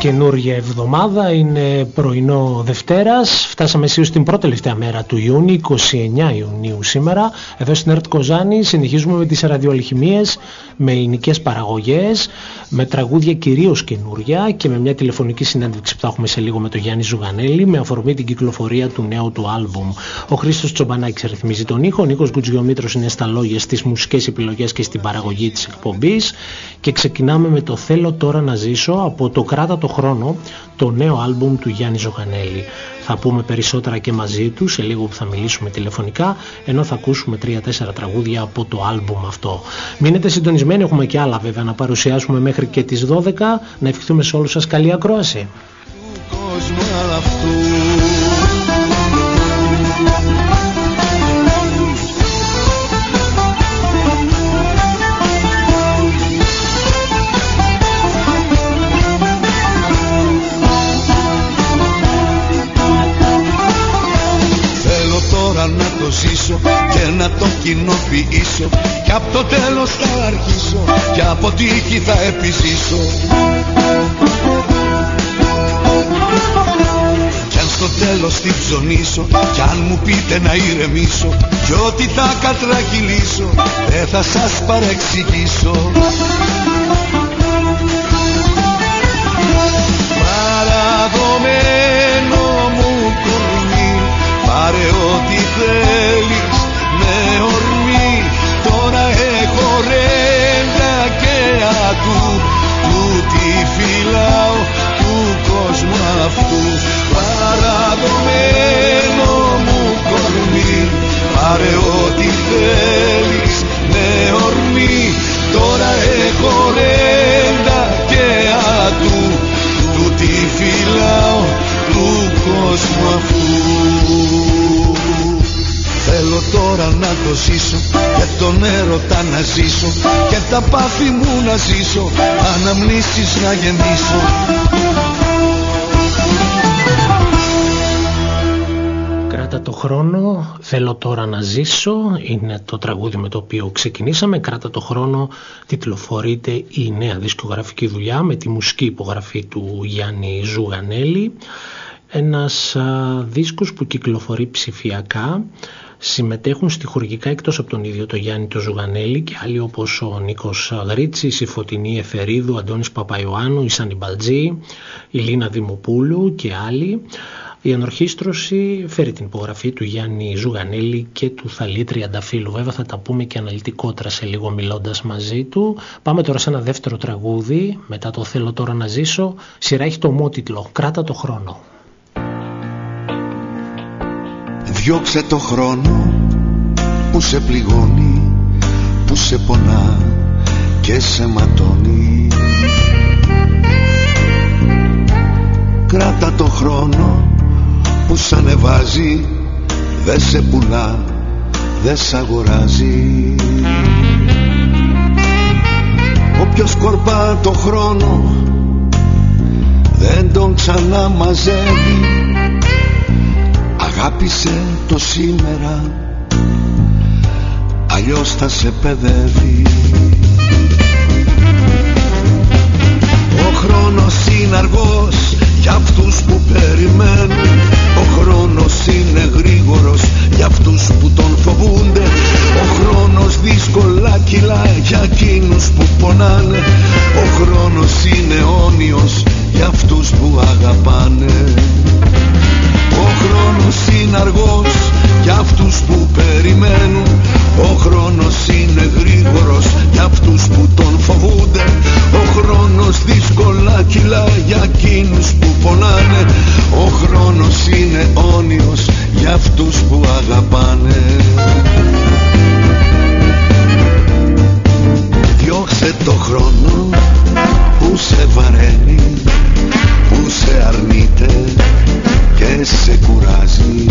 Καινούργια εβδομάδα, είναι πρωινό Δευτέρας. Φτάσαμε αισίως στην πρώτη τελευταία μέρα του Ιούνιου, 29 Ιουνίου σήμερα. Εδώ στην ΕΡΤ Κοζάνη συνεχίζουμε με τις ραδιοαλχημίες, με εινικές παραγωγές, με τραγούδια κυρίως καινούρια και με μια τηλεφωνική συνέντευξη που θα έχουμε σε λίγο με τον Γιάννη Ζουγανέλη με αφορμή την κυκλοφορία του νέου του άλμπουμ. Ο Χρήστος Τσομπανάκης ρυθμίζει τον ήχο, ο Νίκος Γκουτζιομήτρος είναι στα λόγια, στις μουσικές επιλογές και στην παραγωγή της εκπομπής. Και ξεκινάμε με το «Θέλω τώρα να ζήσω» από το «Κράτα το χρόνο», το νέο άλμπουμ του Γιάννη Ζουγανέλη. Θα πούμε περισσότερα και μαζί του σε λίγο που θα μιλήσουμε τηλεφωνικά, ενώ θα ακούσουμε 3-4 τραγούδια από το άλμπουμ αυτό. Μείνετε συντονισμένοι, έχουμε και άλλα βέβαια να παρουσιάσουμε μέχρι και τις 12. Να ευχηθούμε σε όλους σας καλή ακρόαση. Να το ζήσω και να το κοινοποιήσω, και από το τέλος θα αρχίσω και από τύχη θα επιζήσω. Κι αν στο τέλος την ψωνίσω, κι αν μου πείτε να ηρεμήσω, κι ό,τι θα κατρακυλήσω δεν θα σας παρεξηγήσω. Παραδομένο μου κορμί, πάρε ό,τι θέλεις με ορμή, τώρα έχω ρέντα και ακού, τούτη φυλάω του κόσμου αυτού. Παραδομένο μου κορμί, πάρε ό,τι θέλεις με ορμή, τώρα έχω ρέντα και ακού, τούτη φυλάω του κόσμου αυτού. Θέλω τώρα να το ζήσω και τον έρωτα να ζήσω και τα πάθη μου να ζήσω, αναμνήσεις να γεμίσω. Κράτα το χρόνο, θέλω τώρα να ζήσω, είναι το τραγούδι με το οποίο ξεκινήσαμε. Κράτα το χρόνο τιτλοφορείται η νέα δισκογραφική δουλειά με τη μουσική υπογραφή του Γιάννη Ζουγανέλη. Ένας δίσκος που κυκλοφορεί ψηφιακά. Συμμετέχουν στιχουργικά εκτός από τον ίδιο το Γιάννη το Ζουγανέλη και άλλοι όπως ο Νίκος Γρίτσης, η Φωτεινή Εφερίδου, Αντώνης Παπαϊωάννου, η Σάνι Μπαλτζή, η Λίνα Δημοπούλου και άλλοι. Η ανορχήστρωση φέρει την υπογραφή του Γιάννη Ζουγανέλη και του Θαλή Τριανταφύλου. Βέβαια θα τα πούμε και αναλυτικότερα σε λίγο μιλώντας μαζί του. Πάμε τώρα σε ένα δεύτερο τραγούδι μετά το «Θέλω τώρα να ζήσω». Σειρά έχει το ομότιτλο «Κράτα το χρόνο». Διώξε το χρόνο που σε πληγώνει, που σε πονά και σε ματώνει. Κράτα το χρόνο που σ' ανεβάζει, δε σε πουλά, δε σ' αγοράζει. Όποιος σκορπά το χρόνο δεν τον ξαναμαζεύει. Αγάπησε το σήμερα, αλλιώς θα σε παιδεύει. Ο χρόνος είναι αργός για αυτούς που περιμένουν. Ο χρόνος είναι γρήγορος για αυτούς που τον φοβούνται. Ο χρόνος δύσκολα κυλάει για εκείνους που πονάνε. Ο χρόνος είναι αιώνιος για αυτούς που αγαπάνε. Ο χρόνος είναι αργός για αυτούς που περιμένουν. Ο χρόνος είναι γρήγορος για αυτούς που τον φοβούνται. Ο χρόνος δύσκολα κυλάει για εκείνους που πονάνε. Ο χρόνος είναι αιώνιος για αυτούς που αγαπάνε. Διώξε το χρόνο που σε βαραίνει, που σε αρνείται και σε κουράζει.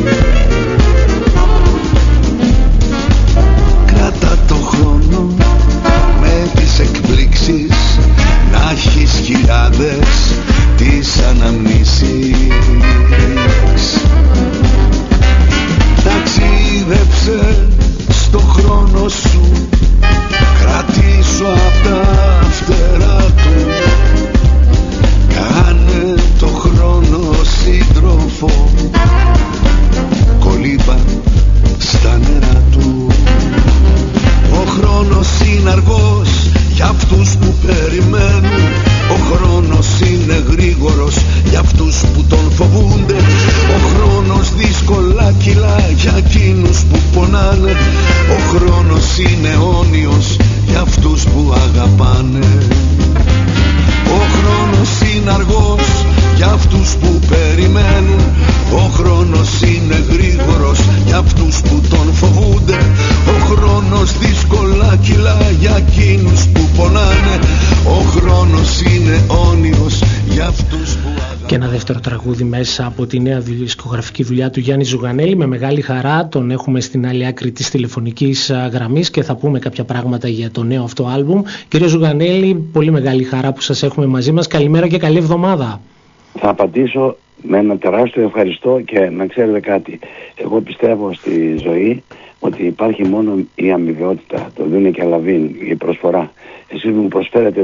Κράτα το χρόνο με τις εκπλήξεις, να έχεις χιλιάδες τις αναμνήσεις. Ταξίδεψε στο χρόνο σου, κρατήσου απ' τα φτερά του. εκείνους που πονάνε. Ο χρόνος είναι όνειρος για αυτούς που αγαπάνε. Και ένα δεύτερο τραγούδι μέσα από τη νέα δισκογραφική δουλειά του Γιάννη Ζουγανέλη. Με μεγάλη χαρά τον έχουμε στην άλλη άκρη της τηλεφωνικής γραμμής και θα πούμε κάποια πράγματα για το νέο αυτό άλμπουμ. Κύριε Ζουγανέλη, πολύ μεγάλη χαρά που σας έχουμε μαζί μας. Καλημέρα και καλή εβδομάδα. Θα απαντήσω με ένα τεράστιο ευχαριστώ και να ξέρετε κάτι. Εγώ πιστεύω στη ζωή ότι υπάρχει μόνο η αμοιβαιότητα, το δίνει και λαβήν, η προσφορά. Εσείς μου προσφέρετε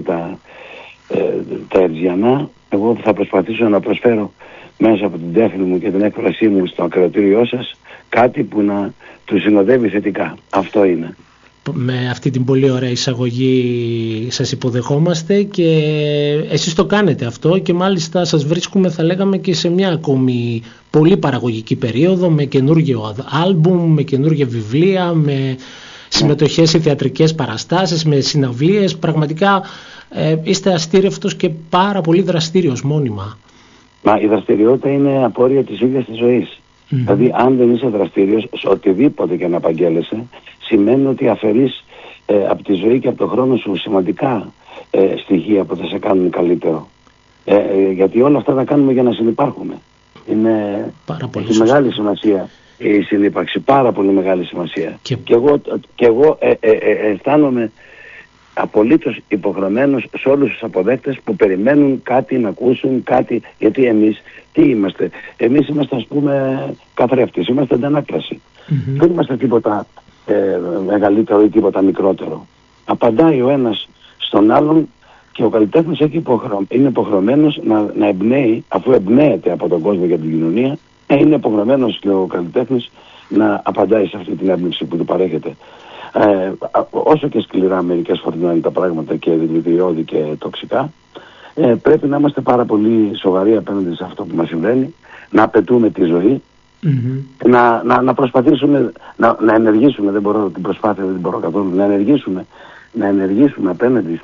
τα ερτζιανά, εγώ θα προσπαθήσω να προσφέρω μέσα από την τέχνη μου και την έκφρασή μου στο ακροατήριό σας κάτι που να του συνοδεύει θετικά. Αυτό είναι. Με αυτή την πολύ ωραία εισαγωγή σας υποδεχόμαστε και εσείς το κάνετε αυτό και μάλιστα σας βρίσκουμε, θα λέγαμε, και σε μια ακόμη πολύ παραγωγική περίοδο, με καινούργιο άλμπουμ, με καινούργια βιβλία, με συμμετοχές σε θεατρικές παραστάσεις, με συναυλίες. Πραγματικά είστε αστήρευτος και πάρα πολύ δραστήριος μόνιμα. Μα η δραστηριότητα είναι απόρρια της ίδιας της ζωής. Δηλαδή αν δεν είσαι δραστήριος σε οτιδήποτε και να απαγγέλλεσαι, σημαίνει ότι αφαιρείς από τη ζωή και από τον χρόνο σου σημαντικά στοιχεία που θα σε κάνουν καλύτερο. Γιατί όλα αυτά τα κάνουμε για να συνυπάρχουμε. Έχει μεγάλη σημασία η συνύπαρξη, πάρα πολύ μεγάλη σημασία. Και εγώ αισθάνομαι απολύτως υποχρεωμένος σε όλους τους αποδέκτες που περιμένουν κάτι, να ακούσουν κάτι. Γιατί εμείς τι είμαστε? Εμείς είμαστε, ας πούμε, καθρέφτες, είμαστε αντανάκλαση. Δεν είμαστε τίποτα μεγαλύτερο ή τίποτα μικρότερο. Απαντάει ο ένας στον άλλον και ο καλλιτέχνης είναι υποχρεωμένος να εμπνέει, αφού εμπνέεται από τον κόσμο και την κοινωνία, είναι υποχρεωμένος και ο καλλιτέχνης να απαντάει σε αυτή την έμπνευση που του παρέχεται. Όσο και σκληρά μερικές φορές είναι τα πράγματα και δηλητηριώδη και τοξικά, πρέπει να είμαστε πάρα πολύ σοβαροί απέναντι σε αυτό που μας συμβαίνει, να απαιτούμε τη ζωή, να προσπαθήσουμε να ενεργήσουμε. Δεν μπορώ την προσπάθεια, δεν την μπορώ καθόλου. Να ενεργήσουμε απέναντι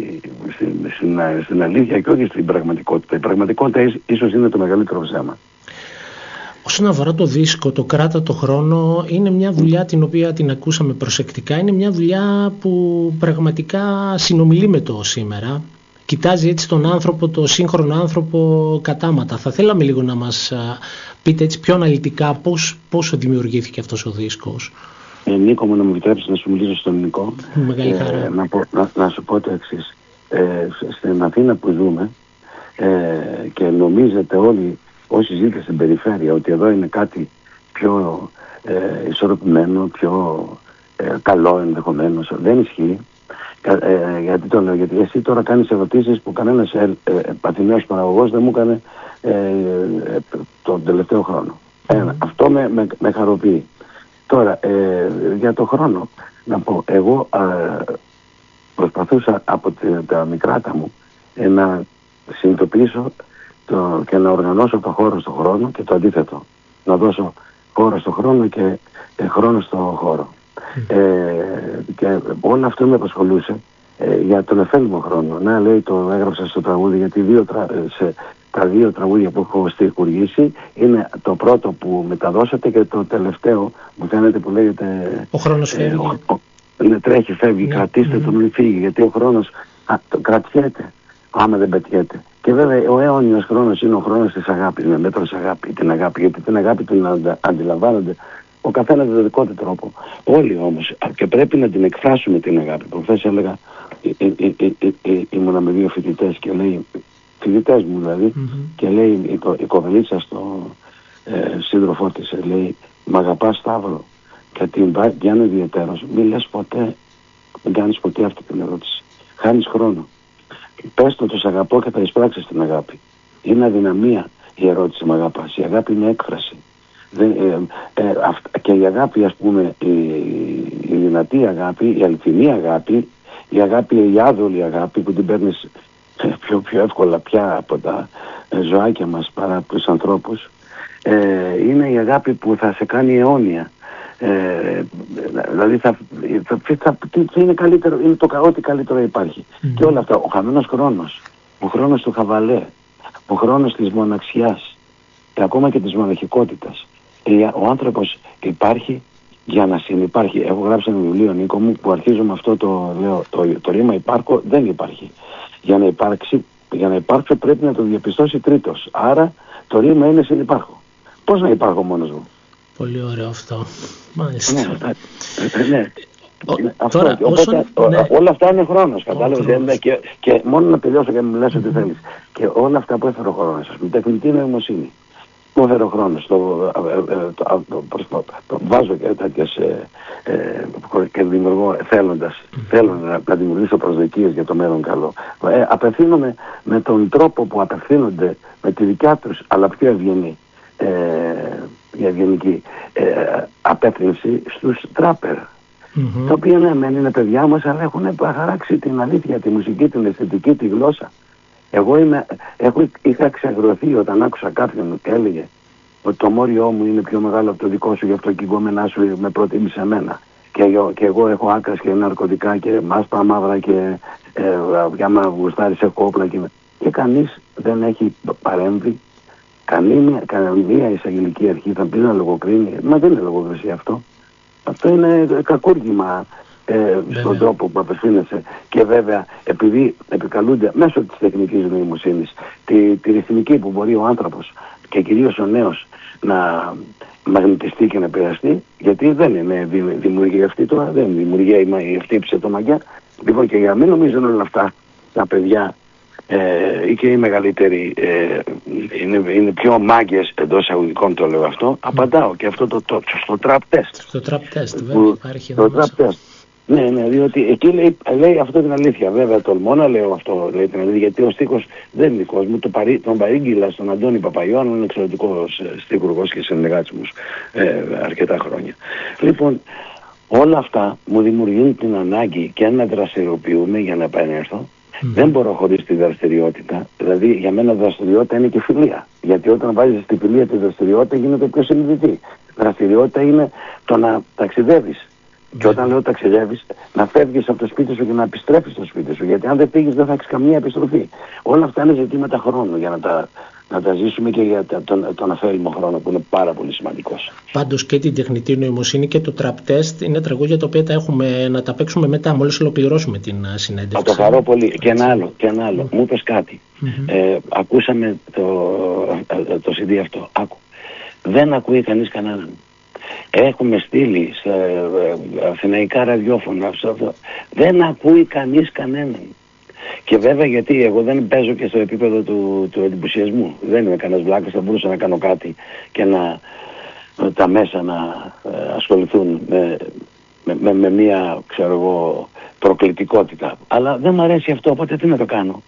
στην αλήθεια και όχι στην πραγματικότητα. Η πραγματικότητα ίσως είναι το μεγαλύτερο ψέμα. Όσον αφορά το δίσκο, το «Κράτα το χρόνο» είναι μια δουλειά την οποία την ακούσαμε προσεκτικά. Είναι μια δουλειά που πραγματικά συνομιλεί με το σήμερα. Κοιτάζει έτσι τον άνθρωπο, το σύγχρονο άνθρωπο κατάματα. Θα θέλαμε λίγο να μας πείτε έτσι πιο αναλυτικά πώς δημιουργήθηκε αυτός ο δίσκος. Νίκο, μου να μου επιτρέψεις να σου μιλήσω στον Νικό. Μεγάλη χαρά. Να σου πω το εξής. Στην Αθήνα που ζούμε και νομίζετε όλοι όσοι ζείτε στην περιφέρεια ότι εδώ είναι κάτι πιο ισορροπημένο, πιο καλό ενδεχομένως. Δεν ισχύει. Γιατί το λέω? Γιατί εσύ τώρα κάνεις ερωτήσεις που κανένας Αθηναίος παραγωγός δεν μου έκανε τον τελευταίο χρόνο. Αυτό με χαροποιεί. Τώρα, για το χρόνο, να πω, εγώ προσπαθούσα από τα μικράτα μου να συνειδητοποιήσω και να οργανώσω το χώρο στο χρόνο και το αντίθετο. Να δώσω χώρο στο χρόνο και χρόνο στο χώρο. Και όλο αυτό με απασχολούσε για τον εφέλιμο χρόνο. Ναι, λέει, το έγραψα στο τραγούδι, γιατί τα δύο τραγούδια που έχω στιχουργήσει είναι το πρώτο που μεταδώσατε και το τελευταίο που φαίνεται που λέγεται «Ο χρόνος φεύγει». Τρέχει, φεύγει, κρατήστε τον, μην φύγει, γιατί ο χρόνος κρατιέται άμα δεν πετιέται. Και βέβαια ο αιώνιος χρόνος είναι ο χρόνος της αγάπης, με μέτρο αγάπη, την αγάπη, γιατί την αγάπη την αντιλαμβάνονται ο καθένας με τον δικό του τρόπο. Όλοι όμως, και πρέπει να την εκφράσουμε την αγάπη. Προχθές έλεγα, ήμουνα με δύο φοιτητές και λέει, φοιτητές μου δηλαδή, και λέει η κοπελίτσα στο σύντροφό της, λέει, «Μ' αγαπάς, Σταύρο?» Και την πιάνω ιδιαιτέρως, «Μη λες ποτέ, μην κάνεις ποτέ αυτή την ερώτηση. Χάνεις χρόνο. Πες το, τους αγαπώ και θα εισπράξεις την αγάπη. Είναι αδυναμία η ερώτηση «Μ' αγαπάς?» Η αγάπη είναι έκφραση. Και η αγάπη, ας πούμε, η δυνατή αγάπη, η αληθινή αγάπη, η αγάπη, η άδολη αγάπη που την παίρνεις πιο εύκολα πια από τα ζωάκια μας παρά από τους ανθρώπους, είναι η αγάπη που θα σε κάνει αιώνια. Δηλαδή θα είναι καλύτερο, είναι ό,τι καλύτερο υπάρχει. Και όλα αυτά, ο χαμένος χρόνος, ο χρόνος του χαβαλέ, ο χρόνος της μοναξιάς και ακόμα και της μοναχικότητας. Ο άνθρωπος υπάρχει για να συνυπάρχει. Έχω γράψει ένα βιβλίο, Νίκο μου, που αρχίζω με αυτό το ρήμα υπάρχω δεν υπάρχει. Για να υπάρξω πρέπει να το διαπιστώσει τρίτος. Άρα το ρήμα είναι συνυπάρχω. Πώς να υπάρχω μόνος μου? Πολύ ωραίο αυτό. Μάλιστα. Ναι. Τώρα, όλα αυτά είναι χρόνος, κατάλαβες. Και μόνο να τελειώσω και να μου λες ό,τι θέλεις. Και όλα αυτά που έφερε ο χρόνος, ας πούμε, τεχνητή νοημοσύνη, που έφερε ο χρόνος, βάζω και τέτοιες και δημιουργώ θέλοντας, θέλω να δημιουργήσω προσδοκίες για το μέλλον καλό. Απευθύνομαι με τον τρόπο που απευθύνονται, με τη δικιά τους, αλλά πιο ευγενική απεύθυνση στους τράπερ. Τα οποία ναι, μεν είναι παιδιά μας, αλλά έχουν χαράξει την αλήθεια, τη μουσική, την αισθητική, τη γλώσσα. Εγώ είχα ξεγρωθεί όταν άκουσα κάποιον και έλεγε ότι το μόριό μου είναι πιο μεγάλο από το δικό σου, γι' αυτό και η γκόμενά σου με προτίμησε εμένα. Και εγώ έχω άκρας και ναρκωτικά και μάσπα μαύρα και άμα γουστάρεις έχω όπλα και κανείς δεν έχει παρέμβει. Καμία εισαγγελική αρχή θα πει να λογοκρίνει. Μα δεν είναι λογοκρισία αυτό. Αυτό είναι κακούργημα στον τρόπο που απευθύνεσαι. Και βέβαια, επειδή επικαλούνται μέσω της τεχνικής νοημοσύνης τη ρυθμική που μπορεί ο άνθρωπος και κυρίως ο νέος να μαγνητιστεί και να επηρεαστεί, γιατί δεν είναι δημιουργία αυτή τώρα, δεν είναι δημιουργία η αυτή το μαγιά. Λοιπόν, και για να μην νομίζουν όλα αυτά τα παιδιά ή και οι μεγαλύτεροι είναι πιο μάγκες εντός εισαγωγικών, το λέω αυτό, απαντάω και αυτό στο trap test. Στο trap test, βέβαια, υπάρχει το trap test. Ναι, διότι εκεί λέει αυτό την αλήθεια. Βέβαια, τολμώ να λέω αυτό, λέει την αλήθεια, γιατί ο στίχος δεν είναι δικός μου. Τον παρήγγειλα στον Αντώνη Παπαϊωάννου, είναι εξαιρετικός στίχουργος και συνεργάτης μου αρκετά χρόνια. Λοιπόν, όλα αυτά μου δημιουργούν την ανάγκη και να δραστηριοποιούμε για να επανέλθω. Δεν μπορώ χωρίς τη δραστηριότητα. Δηλαδή, για μένα δραστηριότητα είναι και φιλία. Γιατί όταν βάζεις στη φιλία τη δραστηριότητα γίνεται πιο συνειδητή. Δραστηριότητα είναι το να ταξιδεύεις. Και όταν λέω ταξιδεύεις, να φεύγεις από το σπίτι σου και να επιστρέφεις στο σπίτι σου. Γιατί αν δεν φύγεις δεν θα έχεις καμία επιστροφή. Όλα αυτά είναι ζητήματα χρόνου για να τα ζήσουμε και για τον αφέλιμο χρόνο που είναι πάρα πολύ σημαντικός. Πάντως και την τεχνητή νοημοσύνη και το trap test είναι τραγούδια τα οποία τα έχουμε να τα παίξουμε μετά, μόλις ολοκληρώσουμε την συνέντευξη. Θα το χαρώ πολύ. Και ένα άλλο. Μου είπες κάτι. Ακούσαμε το CD αυτό. Δεν ακούει κανείς κανέναν. Έχουμε στείλει στα αθηναϊκά ραδιόφωνα. Δεν ακούει κανείς κανέναν. Και βέβαια, γιατί εγώ δεν παίζω και στο επίπεδο του εντυπωσιασμού. Δεν είμαι κανένας βλάκας, θα μπορούσα να κάνω κάτι και τα μέσα να ασχοληθούν με μια, ξέρω εγώ, προκλητικότητα. Αλλά δεν μου αρέσει αυτό, οπότε τι να το κάνω.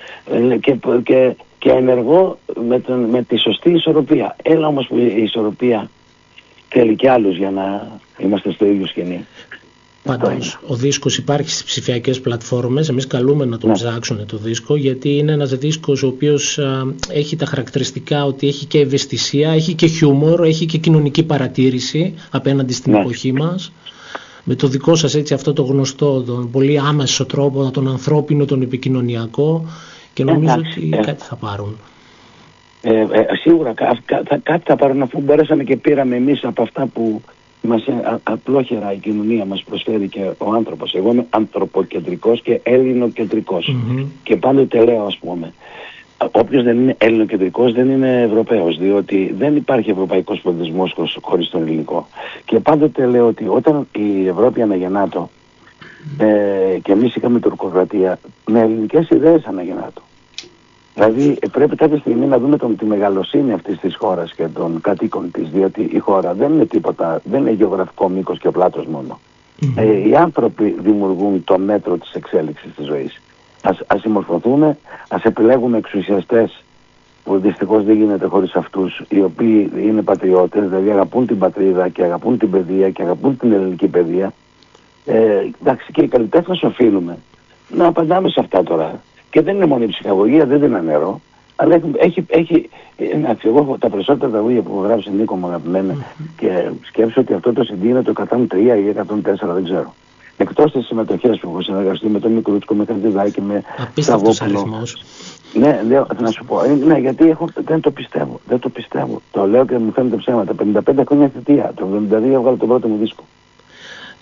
Και ενεργώ με τη σωστή ισορροπία. Έλα όμως που η ισορροπία θέλει κι άλλους για να είμαστε στο ίδιο σκηνή. Πάντως, ο δίσκος υπάρχει στις ψηφιακές πλατφόρμες. Εμείς καλούμε να τον ψάξουν το δίσκο, γιατί είναι ένας δίσκος ο οποίος έχει τα χαρακτηριστικά ότι έχει και ευαισθησία, έχει και χιούμορ, έχει και κοινωνική παρατήρηση απέναντι στην εποχή μας. Με το δικό σας έτσι αυτό το γνωστό, τον πολύ άμεσο τρόπο, τον ανθρώπινο, τον επικοινωνιακό, και νομίζω ότι κάτι θα πάρουν. Σίγουρα κάτι θα πάρουν, αφού μπορέσαμε και πήραμε εμείς από αυτά που μας απλόχερα η κοινωνία μας προσφέρει και ο άνθρωπος. Εγώ είμαι ανθρωποκεντρικός και ελληνοκεντρικός. Και πάντοτε λέω, ας πούμε, όποιος δεν είναι ελληνοκεντρικός δεν είναι Ευρωπαίος, διότι δεν υπάρχει ευρωπαϊκός πολιτισμός χωρίς τον ελληνικό. Και πάντοτε λέω ότι όταν η Ευρώπη αναγεννάτο και εμείς είχαμε τουρκοκρατία, με ελληνικές ιδέες αναγεννάτο. Δηλαδή πρέπει κάποια στιγμή να δούμε τη μεγαλοσύνη αυτής της χώρας και των κατοίκων της, διότι η χώρα δεν είναι τίποτα, δεν είναι γεωγραφικό μήκος και ο πλάτος μόνο. Οι άνθρωποι δημιουργούν το μέτρο της εξέλιξης της ζωής. Ας συμμορφωθούμε, ας επιλέγουμε εξουσιαστές, που δυστυχώς δεν γίνεται χωρίς αυτούς, οι οποίοι είναι πατριώτες, δηλαδή αγαπούν την πατρίδα και αγαπούν την παιδεία και αγαπούν την ελληνική παιδεία. Εντάξει, και οι καλλιτέχνες οφείλουμε να απαντάμε σε αυτά τώρα. Και δεν είναι μόνο η ψυχαγωγία, δεν είναι νερό, αλλά έχει εγώ τα περισσότερα τραγούδια που έχω γράψει, Νίκο μου αγαπημένα, και σκέψω ότι αυτό το CD είναι το 103 ή 104, δεν ξέρω. Εκτός τις συμμετοχές που έχω συνεργαστεί με τον Μικρούτσικο, με Χαρτιδάκη, με Σταβόπουλο. Ναι, να σου πω, ναι, γιατί δεν το πιστεύω. Το λέω και μου φαίνεται ψέματα. 55 χρόνια θητεία, το 72 έβγαλε τον πρώτο μου δίσκο.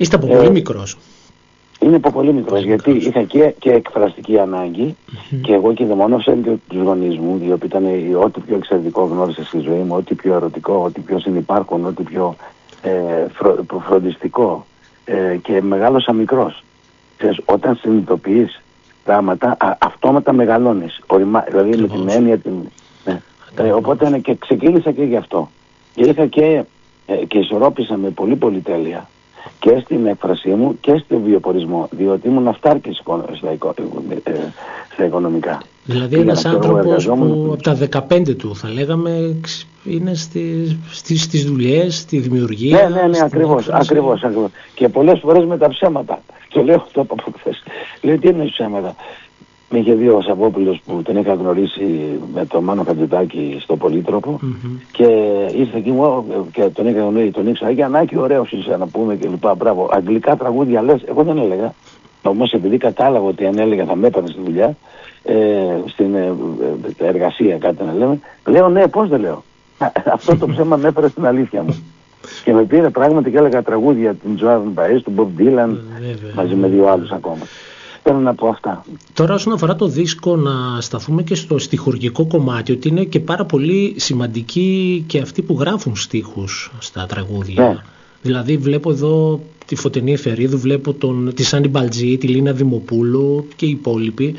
Είστε από πολύ μικρός. Είναι από πολύ μικρός, γιατί είχα και εκφραστική ανάγκη και εγώ κυδεμόνωσα και τους γονείς μου, διότι ήταν ό,τι πιο εξαιρετικό γνώρισα στη ζωή μου, ό,τι πιο ερωτικό, ό,τι πιο συνυπάρχον, ό,τι πιο φροντιστικό, και μεγάλωσα μικρός. Όταν συνειδητοποιείς πράγματα, αυτόματα μεγαλώνεις, δηλαδή με την έννοια οπότε και ξεκίνησα και γι' αυτό. Και είχα και ισορρόπησα με πολύ πολυτέλεια και στην έκφρασή μου και στο βιοπορισμό, διότι ήμουν αυτάρκης στα οικονομικά. Δηλαδή ένας άνθρωπος που από τα 15 του, θα λέγαμε, είναι στις δουλειές, στη δημιουργία. Ναι, ακριβώς. Και πολλές φορές με τα ψέματα. Το λέω αυτό από χθες. Λέω, τι είναι ψέματα. Με είχε δει ο Σαββόπουλος που τον είχα γνωρίσει με τον Μάνο Χατζηδάκη στο Πολύτροπο και ήρθε εκεί μου και τον είχα γνωρίσει, τον ήξερα και Ανάκη, ωραίος είσαι να πούμε και λοιπά, μπράβο. Αγγλικά τραγούδια λες, εγώ δεν έλεγα. Όμως επειδή κατάλαβα ότι αν έλεγα θα με έπαιρνε στη δουλειά, στην εργασία κάτι να λέμε, λέω ναι, πώς δεν λέω. Αυτό το ψέμα με έφερε στην αλήθεια μου. Και με πήρε πράγματι και έλεγα τραγούδια την Joan Baez, του Bob Dylan, μαζί με 2 άλλους ακόμα. Θέλω να πω αυτά. Τώρα όσον αφορά το δίσκο, να σταθούμε και στο στιχουργικό κομμάτι, ότι είναι και πάρα πολύ σημαντικοί και αυτοί που γράφουν στίχους στα τραγούδια. Ναι. Δηλαδή βλέπω εδώ τη Φωτεινή Εφερίδου, βλέπω τη Σάνι Μπαλτζή, τη Λίνα Δημοπούλου και οι υπόλοιποι.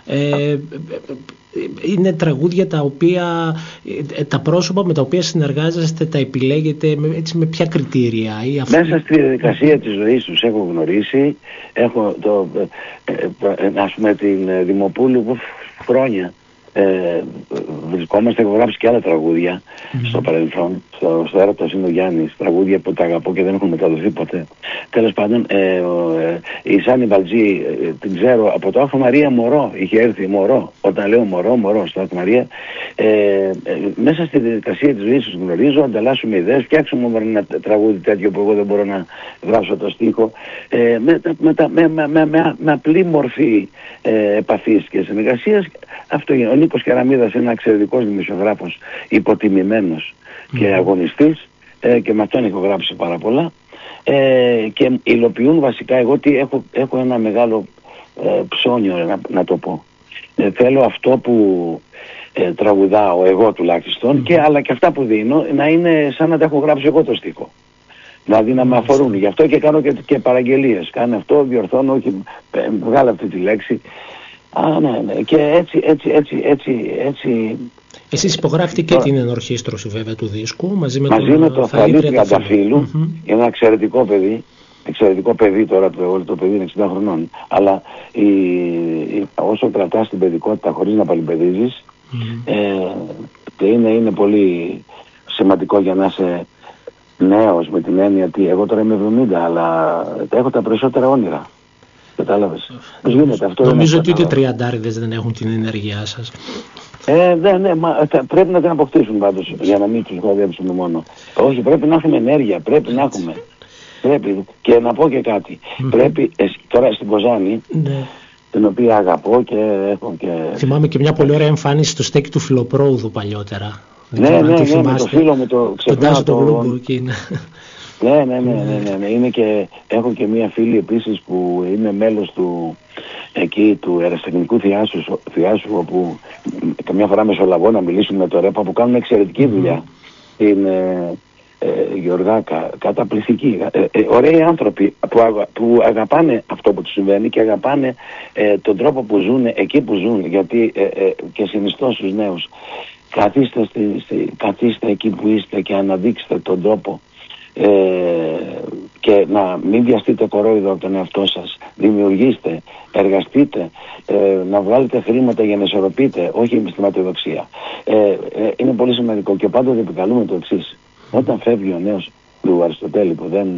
Είναι τραγούδια τα οποία, τα πρόσωπα με τα οποία συνεργάζεστε, τα επιλέγετε με ποια κριτήρια? Μέσα στη διαδικασία της ζωής τους έχω γνωρίσει, έχω ας πούμε την Δημοπούλου χρόνια. Βρισκόμαστε, έχω γράψει και άλλα τραγούδια στο παρελθόν, στο Έρωτας είναι ο Γιάννης, τραγούδια που τα αγαπώ και δεν έχουν μεταδοθεί ποτέ. Τέλος πάντων, η Σάνι Μπαλτζή την ξέρω από το Αχ Μαρία Μωρό, είχε έρθει Μωρό, όταν λέω Μωρό στο Αχ Μαρία, μέσα στη διαδικασία της ζωής τους γνωρίζω, ανταλλάσσουμε ιδέες, φτιάξουμε ένα τραγούδι τέτοιο που εγώ δεν μπορώ να γράψω το στίχο, με απλή μορφή επαφής και συνεργασίας. Αυτό είναι. Ο Νίκος Κεραμίδας είναι ένα εξαιρετικός δημοσιογράφος, υποτιμημένος και αγωνιστής, και με αυτόν έχω γράψει πάρα πολλά, και υλοποιούν βασικά εγώ ότι έχω ένα μεγάλο ψώνιο να το πω. Θέλω αυτό που τραγουδάω εγώ τουλάχιστον, αλλά και αυτά που δίνω να είναι σαν να τα έχω γράψει εγώ το στίχο. Δηλαδή να με αφορούν. Γι' αυτό και κάνω και παραγγελίες. Κάνε αυτό, διορθώνω, όχι, βγάλε αυτή τη λέξη. Ναι. Και έτσι. Εσείς υπογράφετε και την ενορχήστρωση βέβαια του δίσκου μαζί με τον Θαλή Τριανταφύλλου. Είναι ένα εξαιρετικό παιδί τώρα, το παιδί είναι 60 χρονών. Αλλά όσο κρατάς την παιδικότητα χωρίς να παλιπαιδίζεις, και είναι πολύ σημαντικό για να είσαι νέος, με την έννοια ότι εγώ τώρα είμαι 70, αλλά έχω τα περισσότερα όνειρα. Κατάλαβες. Πώς γίνεται αυτό? Νομίζω ότι ούτε τριαντάριδες δεν έχουν την ενέργειά σας. Ναι, πρέπει να την αποκτήσουν πάντως, για να μην τους χωδέψουμε μόνο. Όχι, πρέπει να έχουμε ενέργεια, πρέπει να έχουμε. Πρέπει. Και να πω και κάτι. Πρέπει, τώρα στην Κοζάνη, την οποία αγαπώ και έχω και... Θυμάμαι και μια πολύ ωραία εμφάνιση στο στέκι του Φιλοπρόουδου παλιότερα. Ναι, με το φίλο μου το ξεχνάω το... Ναι. Είναι και, έχω και μία φίλη επίσης που είναι μέλος του αεραστεχνικού θειάσου, όπου καμιά φορά μεσολαβώ να μιλήσουμε με το ΡΕΠΑ, που κάνουν εξαιρετική δουλειά. Είναι Γεωργάκα, καταπληκτικοί, ωραίοι άνθρωποι που αγαπάνε αυτό που τους συμβαίνει και αγαπάνε τον τρόπο που ζουν εκεί που ζουν, γιατί και συνιστώ στους νέους, καθίστε εκεί που είστε και αναδείξτε τον τρόπο, και να μην βιαστείτε κορόιδο από τον εαυτό σας. Δημιουργήστε, εργαστείτε, να βγάλετε χρήματα για να ισορροπείτε, όχι στη ματαιοδοξία. Είναι πολύ σημαντικό και πάντοτε επικαλούμε το εξής. Όταν φεύγει ο νέος του Αριστοτέλη, που δεν...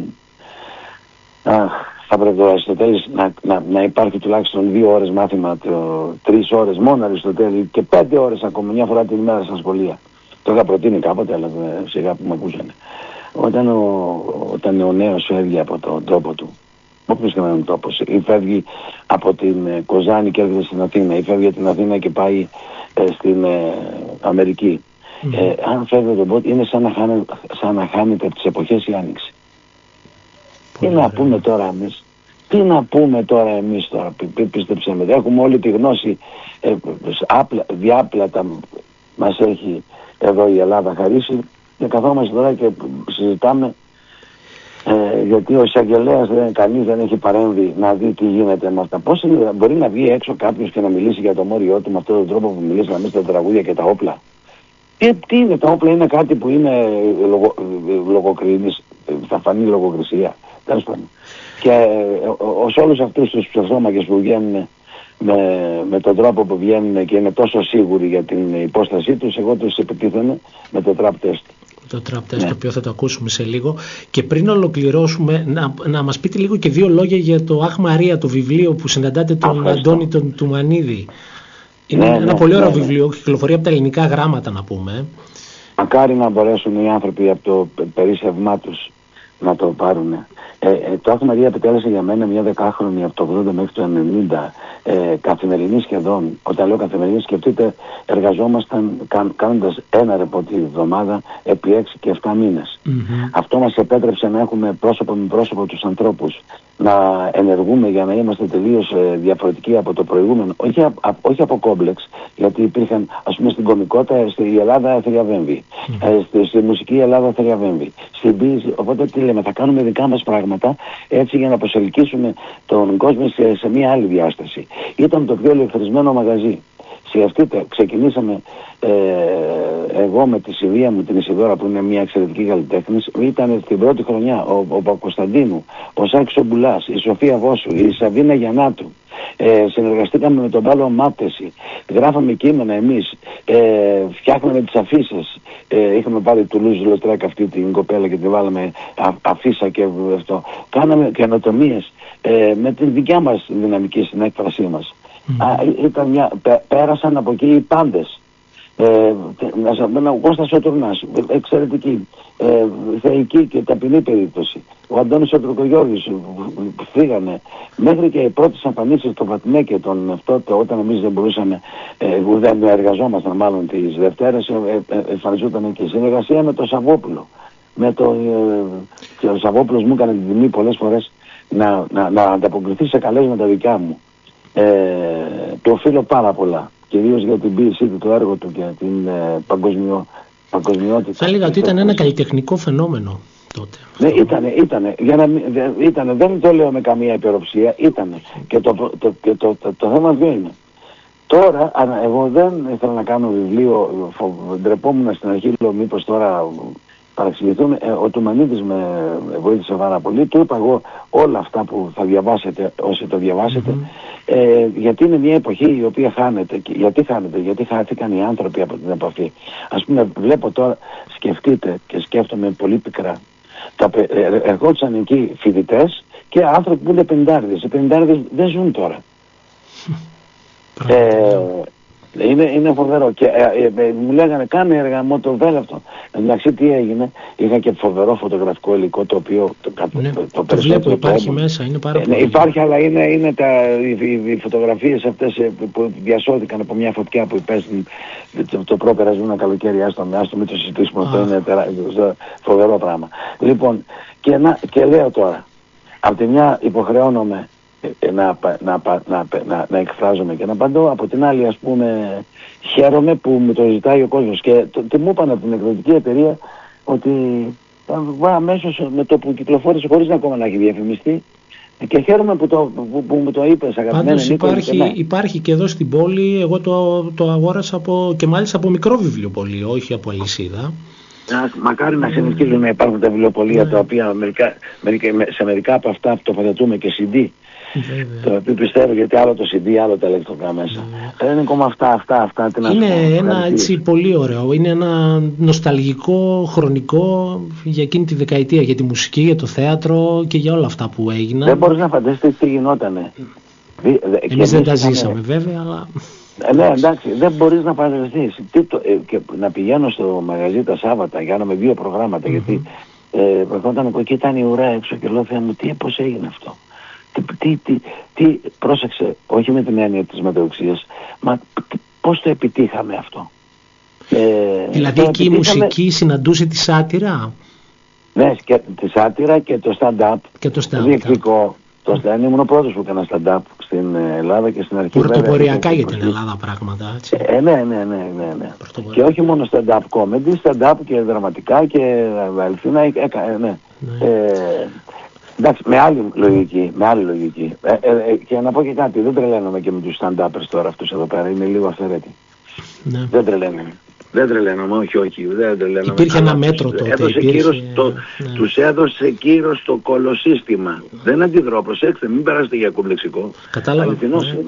θα πρέπει ο Αριστοτέλης να υπάρχει τουλάχιστον 2 ώρες μάθημα, 3 ώρες μόνο Αριστοτέλη και 5 ώρες ακόμα, μια φορά την ημέρα στα σχολεία. Το είχα προτείνει κάποτε, αλλά σιγά που με ακούσανε. Όταν ο νέος φεύγει από τον τόπο του, όποιος και να είναι ο τόπος, ή φεύγει από την Κοζάνη και έρχεται στην Αθήνα, ή φεύγει από την Αθήνα και πάει στην Αμερική, αν φεύγει τον πόντο, είναι σαν να χάνεται από τις εποχές η άνοιξη. Τι να πούμε τώρα εμείς. Τι να πούμε τώρα εμείς τώρα, πίστεψε με, έχουμε όλη τη γνώση, διάπλατα μας έχει εδώ η Ελλάδα χαρίσει και καθόμαστε τώρα και συζητάμε γιατί ο εισαγγελέας κανείς δεν έχει παρέμβει να δει τι γίνεται με αυτά. Πώς μπορεί να βγει έξω κάποιος και να μιλήσει για το μόριό του με αυτόν τον τρόπο που μιλήσαμε στα τραγούδια και τα όπλα. Τι είναι τα όπλα, είναι κάτι που είναι λογοκρίνης, θα φανεί λογοκρισία, τέλος πάντων. Και σε όλους αυτούς τους ψευδόμαγες που βγαίνουν με τον τρόπο που βγαίνουν και είναι τόσο σίγουροι για την υπόστασή τους, εγώ τους επιτίθεναι με το trap test. Το trap test, το οποίο θα το ακούσουμε σε λίγο. Και πριν ολοκληρώσουμε, να μας πείτε λίγο και δύο λόγια για το Αχ Μαρία, το βιβλίο που συναντάτε τον Αντώνη τον Τουμανίδη. Είναι ένα πολύ ωραίο βιβλίο, κυκλοφορεί από τα ελληνικά γράμματα, να πούμε. Μακάρι να μπορέσουν οι άνθρωποι από το περίσσευμά τους να το πάρουν. Το Αχ Μαρία επιτέλεσε για μένα μια 10χρονη από το 80 μέχρι το 90 καθημερινή σχεδόν. Όταν λέω καθημερινή, σκεφτείτε, εργαζόμασταν κάνοντας ένα ρεπό τη εβδομάδα επί 6 και 7 μήνες. Αυτό μας επέτρεψε να έχουμε πρόσωπο με πρόσωπο τους ανθρώπους, να ενεργούμε για να είμαστε τελείως διαφορετικοί από το προηγούμενο. Όχι από κόμπλεξ, γιατί υπήρχαν, ας πούμε, στην κωμικότητα η Ελλάδα θριαβέμβει, στη μουσική η Ελλάδα θριαβέμβει, στην ποίηση. Οπότε τι λέμε, θα κάνουμε δικά μας πράγματα έτσι για να προσελκύσουμε τον κόσμο σε μια άλλη διάσταση. Ήταν το πιο ηλεκτρισμένο μαγαζί. Σκεφτείτε, ξεκινήσαμε εγώ με τη Σιβία μου, την Ισιδώρα, που είναι μια εξαιρετική καλλιτέχνη. Ήταν στην πρώτη χρονιά ο Παπακοσταντίνου, ο Σάκης ο Μπουλάς, η Σοφία Βόσου, η Σαβίνα Γιαννάτου. Συνεργαστήκαμε με τον Πάλο Μάπτεση, γράφαμε κείμενα εμείς, φτιάχναμε τις αφίσες. Είχαμε πάρει του Λούζου Λοτράκ αυτή την κοπέλα και τη βάλαμε αφίσα και αυτό. Κάναμε καινοτομίες με την δικιά μας δυναμική στην έκφρασή μας. Πέρασαν από εκεί οι πάντες. Ο Κώστας ο Τουρνάς, εξαιρετική, θεϊκή και ταπεινή περίπτωση. Ο Αντώνης ο Τουρκογιώργης, φύγανε. Μέχρι και οι πρώτες εμφανίσεις στο Φατιμέ και τον αυτό, όταν εμείς δεν μπορούσαμε, δεν εργαζόμασταν μάλλον τις Δευτέρες, εμφανιζόταν και η συνεργασία με τον Σαββόπουλο. Και ο Σαββόπουλος μου έκανε την τιμή πολλές φορές να ανταποκριθεί σε καλέσματα δικά μου. Το οφείλω πάρα πολλά. Κυρίως για την ποίησή του, το έργο του και την παγκοσμιότητα. Θα έλεγα ότι ήταν ένα καλλιτεχνικό φαινόμενο τότε. Ναι, ήτανε. Δεν το λέω με καμία υπεροψία. Ήτανε. Και το θέμα ποιο είναι. Τώρα, εγώ δεν ήθελα να κάνω βιβλίο, ντρεπόμουν στην αρχή, λέω μήπως τώρα παραξηγηθούν. Ο Τουμανίδης με βοήθησε πάρα πολύ. Του είπα εγώ όλα αυτά που θα διαβάσετε, όσοι το διαβάσετε, γιατί είναι μια εποχή η οποία χάνεται. Γιατί χάνεται? Γιατί χάθηκαν οι άνθρωποι από την επαφή. Ας πούμε, βλέπω τώρα, σκεφτείτε και σκέφτομαι πολύ πικρά. Ερχόντουσαν εκεί φοιτητές και άνθρωποι που είναι πενηντάριδες. Οι πενηντάριδες δεν ζουν τώρα. Είναι φοβερό. Και μου λέγανε κάνε έργα το βέλε αυτό. Εντάξει, τι έγινε? Είχα και φοβερό φωτογραφικό υλικό το οποίο το βλέπω, υπάρχει μέσα, είναι πάρα πολύ. Υπάρχει, αλλά είναι οι φωτογραφίες αυτές που διασώθηκαν από μια φωτιά που υπέστην το πρόπερασμένο καλοκαίρι. Άστο μην το συζητήσουμε, αυτό είναι φοβερό πράγμα. Λοιπόν, και λέω τώρα, από τη μια υποχρεώνομαι να εκφράζομαι και να απαντώ, από την άλλη, ας πούμε, χαίρομαι που μου το ζητάει ο κόσμος. Και μου είπαν από την εκδοτική εταιρεία ότι αμέσως με το που κυκλοφόρησε, χωρίς να ακόμα να έχει διαφημιστεί, και χαίρομαι που μου το είπες, αγαπημένη Νίκο. Υπάρχει και εδώ στην πόλη, εγώ το αγόρασα και μάλιστα από μικρό βιβλιοπωλή, όχι από αλυσίδα. Μακάρι να συνεχίζουν να υπάρχουν τα βιβλιοπωλεία, τα οποία σε μερικά από αυτά τοποθετούμε και CD. Το οποίο πιστεύω, γιατί άλλο το CD, άλλο τα ηλεκτρονικά μέσα. Είναι ακόμα αυτά. Είναι ένα έτσι πολύ ωραίο. Είναι ένα νοσταλγικό, χρονικό για εκείνη τη δεκαετία, για τη μουσική, για το θέατρο και για όλα αυτά που έγιναν. Δεν μπορείς να φανταστείς τι γινότανε. Εμείς δεν τα ζήσαμε βέβαια, αλλά... Ναι, εντάξει, δεν μπορείς να φανταστείς. Και να πηγαίνω στο μαγαζί τα Σάββατα, κάναμε 2 προγράμματα, γιατί ερχόταν εκεί, ήταν η ουρά έξω και λέω, Θεέ μου, πώς έγινε αυτό? Τι πρόσεξε, όχι με την έννοια της μεταοξίας, μα πώς το επιτύχαμε αυτό? Δηλαδή εκεί η μουσική συναντούσε τη σάτυρα. Ναι, και τη σάτυρα και το stand-up. Και το stand-up. Διεκδικό. Ήμουν ο πρώτος που έκανα stand-up στην Ελλάδα και στην αρχή. Πρωτοποριακά για την Ελλάδα πράγματα, έτσι. Ναι. Και όχι μόνο stand-up comedy, stand-up και δραματικά και αληθινά. Ναι. Εντάξει, με άλλη λογική. Και να πω και κάτι, δεν τρελαίνομαι και με τους stand-uppers τώρα αυτούς εδώ πέρα, είναι λίγο αυθαίρετοι. Ναι. Δεν τρελαίνομαι, όχι, δεν τρελαίνομαι. Υπήρχε ένα μέτρο τότε. Τους έδωσε κύρος το κολοσύστημα. Δεν αντιδρώ, προσέξτε, μην περάσετε για κομπλεξικό. Κατάλαβα. Αληθινός είναι.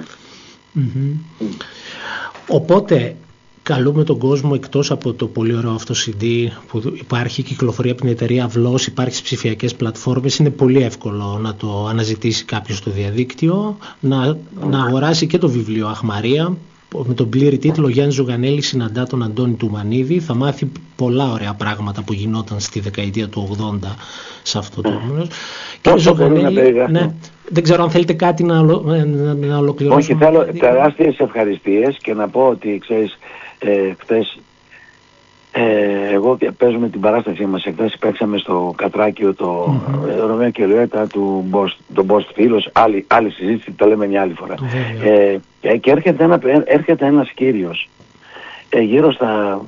Οπότε, καλούμε τον κόσμο, εκτός από το πολύ ωραίο αυτό CD που υπάρχει, κυκλοφορεί από την εταιρεία Vlos, υπάρχει στις ψηφιακές πλατφόρμες, είναι πολύ εύκολο να το αναζητήσει κάποιος στο διαδίκτυο, να αγοράσει και το βιβλίο Αχμαρία, με τον πλήρη τίτλο «Γιάννης Ζουγανέλης συναντά τον Αντώνη Τουμανίδη». Θα μάθει πολλά ωραία πράγματα που γινόταν στη δεκαετία του 80 σε αυτό το όμορφο. Κύριε Ζουγανέλη, ναι, δεν ξέρω αν θέλετε κάτι να ολοκληρώσουμε. Όχι, θέλω τεράστιες ευχαριστίες και να πω ότι, ξέρεις, χθες εγώ παίζουμε την παράστασή μας. Χθες παίξαμε στο Κατράκιο το Ρωμαίο και Λιέτα του Μπόστ Φίλος, άλλη συζήτηση, τα λέμε μια άλλη φορά. Και έρχεται ένας κύριος γύρω στα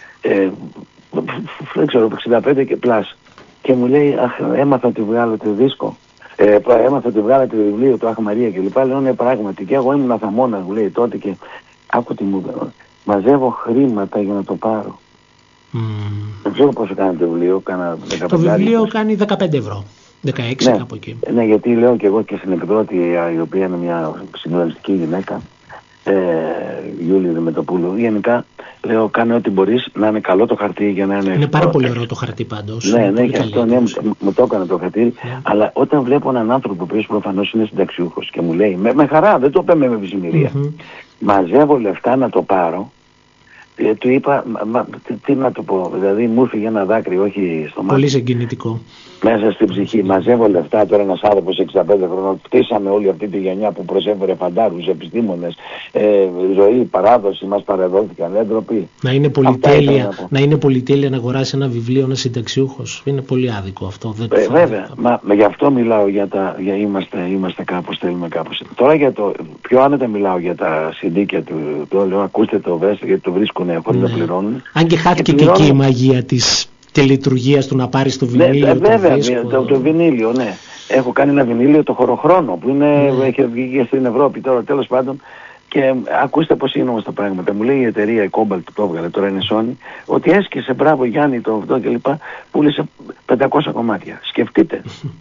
δεν ξέρω, 65 και πλάς, και μου λέει, έμαθα ότι βγάλετε δίσκο, έμαθα ότι βγάλετε βιβλίο του Αχμαρία και λοιπά. Λέω, ναι, πράγματι, και εγώ ήμουν αθαμώνας, μου λέει τότε, και άκου τι μου είπε, μαζεύω χρήματα για να το πάρω. Δεν ξέρω πόσο κάνει το βιβλίο, κάνα 15. Το βιβλίο κάνει 15 ευρώ, 16 κάπου εκεί. Ναι, γιατί λέω και εγώ και στην εκδότη, η οποία είναι μια συγκλονιστική γυναίκα, Γιούλη Δημετωπούλου, γενικά λέω, κάνε ό,τι μπορείς να είναι καλό το χαρτί για να είναι. Είναι πάρα πολύ ωραίο το χαρτί πάντως. Ναι, και αυτό μου το έκανε το χαρτί. Αλλά όταν βλέπω έναν άνθρωπο, ο οποίος προφανώς είναι συνταξιούχος, και μου λέει, με χαρά, δεν το είπε με ευζημιρία, μαζεύω λεφτά να το πάρω. Του είπα, τι να του πω, δηλαδή μου έφυγε ένα δάκρυ, όχι στο μάτι. Πολύ συγκινητικό. Μέσα στην ψυχή. Μαζεύω λεφτά, τώρα ένας άνθρωπος 65 χρονών, κτίσαμε όλη αυτή τη γενιά που προσέφερε φαντάρους, επιστήμονες, ζωή, παράδοση, μας παραδόθηκαν, δεν ντροπή. Να είναι πολυτέλεια να αγοράσει ένα βιβλίο ένας συνταξιούχος. Είναι πολύ άδικο αυτό. Βέβαια, γι' αυτό μιλάω είμαστε κάπως, θέλουμε κάπως. Τώρα για το πιο άνετα μιλάω για τα συντίκια του, λέω, ακούστε το βέστο, γιατί το βρίσκουν χωρίς να πληρώνουν. Αν και χάθηκε και εκεί η μαγεία της λειτουργίας του να πάρεις το βινίλιο. Βέβαια, το βινίλιο, ναι. Έχω κάνει ένα βινίλιο το Χωροχρόνο που έχει βγει στην Ευρώπη τώρα, τέλος πάντων. Και ακούστε πώς είναι όμως τα πράγματα. Μου λέει η εταιρεία, η Cobalt που το έβγαλε, τώρα είναι Sony, ότι έσκησε, μπράβο Γιάννη, το αυτό και λοιπά, πούλησε 500 κομμάτια. Σκεφτείτε.